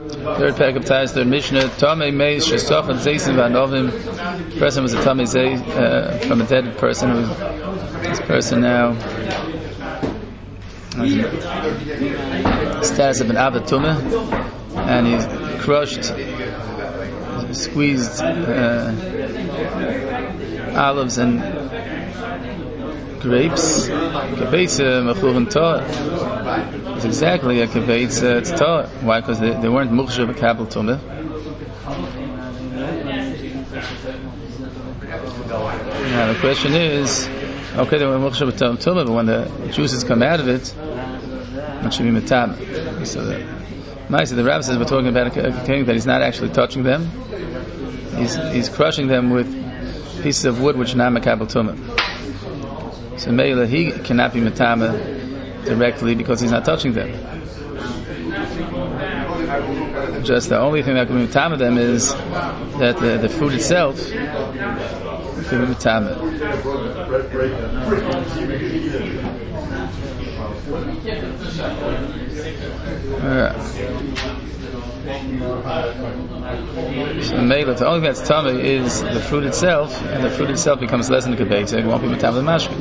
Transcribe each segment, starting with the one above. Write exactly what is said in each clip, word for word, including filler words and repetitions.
Third pack of ties, third Mishnah. Tamei Meis Shesofat Zeisim Vanovim. The person was a Tamei Zei uh, from a dead person. Who, this person now has the status of an Abed Tumah, and he's crushed, squeezed uh, olives and grapes. Kebeitza Mechuvin Torah. It's exactly a kebeitza. It's Torah. Why? Because they, they weren't muchshav a kabel tumah. Now the question is, okay, they were muchshav a tumah, but when the juices come out of it, it should be metam. So the Maisa, the Rabbi says we're talking about a king that he's not actually touching them. He's he's crushing them with pieces of wood which are not makabel tumah. So Meila, he cannot be metama directly because he's not touching them. Just the only thing that can be metama them is that the, the food itself can be metama. Alright. So Meila, the only thing that's tummy is the fruit itself, and the fruit itself becomes less than the kibetz, so it won't be metama the mashkin.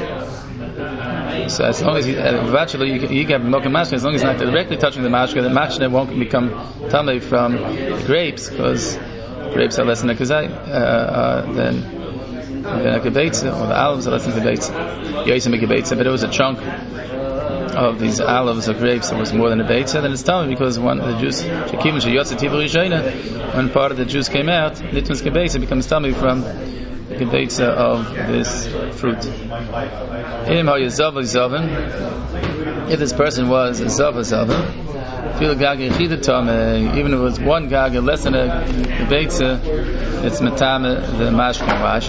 So as long as you, eventually you, you can milk and mashkin, as long as it's not directly touching the mashkin, the mashkin won't become tummy from the grapes, because grapes are less than a kazai, uh, uh, than, than a kibetz, or the olives are less than kibetz. You used to make kibetz, but it was a chunk of these olives or grapes that was more than a beitza, then it's tummy because one the juice, when part of the juice came out, litmus kebeitza becomes tummy from the kebeitza of this fruit. If this person was a zava zava, even if it was one gaga less than a kebeitza, it's metame the mashkin.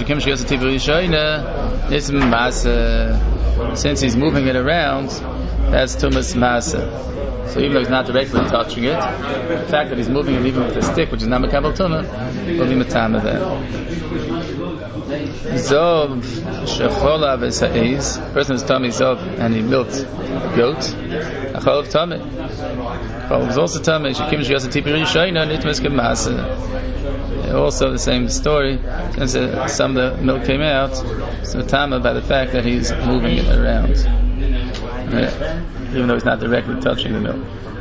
Since he's moving it around, that's tumas masa. So even though he's not directly touching it, the fact that he's moving it even with a stick, which is not makabel tumah, will be matama there. Zov shechola v'sa'ez. Person is tummy zov and he milked a goat. Achol of tummy. Achol is also tummy. Shekim sheyasa tipi rishayna nitmas kemasa. Also the same story. Since uh, some of the milk came out, it's matama by the fact that he's moving it around. Right. Even though he's not directly touching the milk.